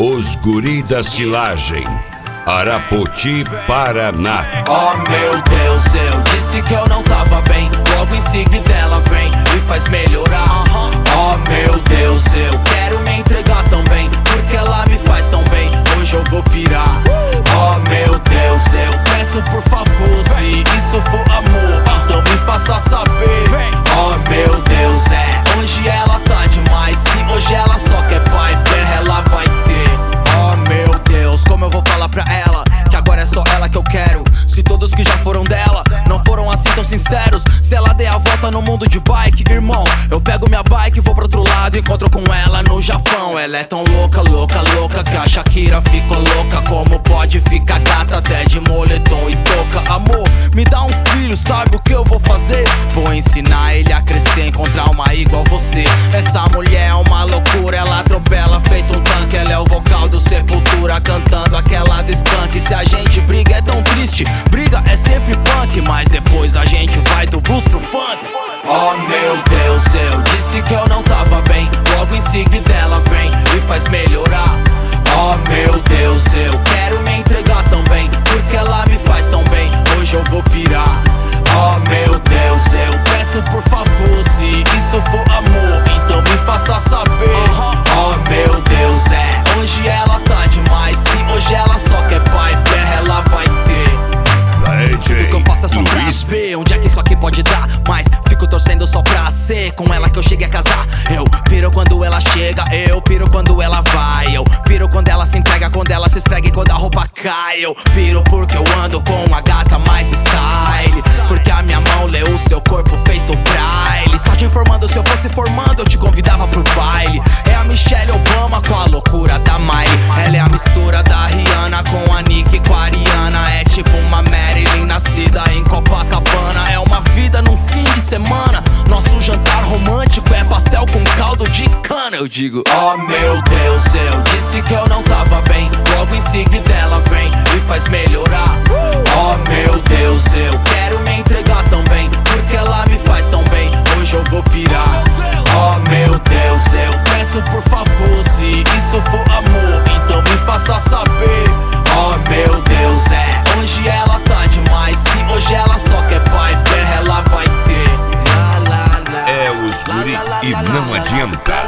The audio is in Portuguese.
Os Guri da Silagem, Arapoti, Paraná. Oh meu Deus, eu disse que eu não tava bem, logo em seguida ela vem e faz melhorar. Oh meu Deus, eu quero me entregar também, porque ela me faz tão bem, hoje eu vou pirar. Oh meu Deus, eu peço por favor, se isso for amor, então me faça saber. Oh meu Deus, hoje ela tá demais, se hoje ela só quer paz, guerra ela vai ter. Oh meu Deus, como eu vou falar pra ela que agora é só ela que eu quero, se todos que já foram dela não foram assim tão sinceros. Se ela der a volta no mundo de bike, irmão, eu pego minha bike e vou pro outro lado, encontro com ela no Japão. Ela é tão louca, louca, louca que a Shakira ficou louca. Como pode ficar gata até de moletom e touca? Amor, me dá um filho, sabe o que eu vou fazer? Vou ensinar ele a crescer, encontrar uma igual você. Essa mulher é uma loucura, ela atropela feito um tanque. Ela é o vocal do Sepultura cantando aquela do Skank. Se a gente briga é tão triste, briga é sempre punk, mas depois a gente vai do blues pro funk. Oh meu Deus, eu disse que eu não tava bem, logo em seguida ela vem e faz melhorar. Oh meu Deus, eu quero me entregar também, porque ela me faz tão bem, hoje eu vou pirar. Oh meu Deus, eu peço por favor, se isso for amor, então me faça saber. Oh meu Deus, hoje ela tá demais, se hoje ela só quer paz, guerra ela vai ter. Tudo que eu faço é só pra ver onde é que isso aqui pode dar, mas fico torcendo só pra ser com ela que eu cheguei a casar. Eu piro quando ela chega, eu piro quando ela vai, eu piro quando ela se entrega, quando ela se esfrega e quando a roupa cai. Eu piro porque eu ando com a gata mais style, porque a minha mão leu o seu corpo feito braille. Só te informando, se eu fosse formando eu te convidava pro baile. É a Michelle Obama com a loucura da Miley. Ela é a mistura da Rihanna com a Nicki, com a Ariana. É tipo uma Marilyn nascida em Copacabana. É uma vida num fim de semana, nosso jantar romântico é pastel com caldo de cana. Eu digo, oh meu Deus, eu disse que eu não tava bem, logo em seguida ela vem e faz melhorar. Oh meu Deus, eu quero me entregar também, porque ela me faz tão bem, hoje eu vou pirar. Oh meu Deus, eu peço por favor, se isso for amor, então me faça saber. Oh meu Deus, hoje ela tá demais, se hoje ela só quer paz, guerra ela vai ter. É os Guri e não adianta.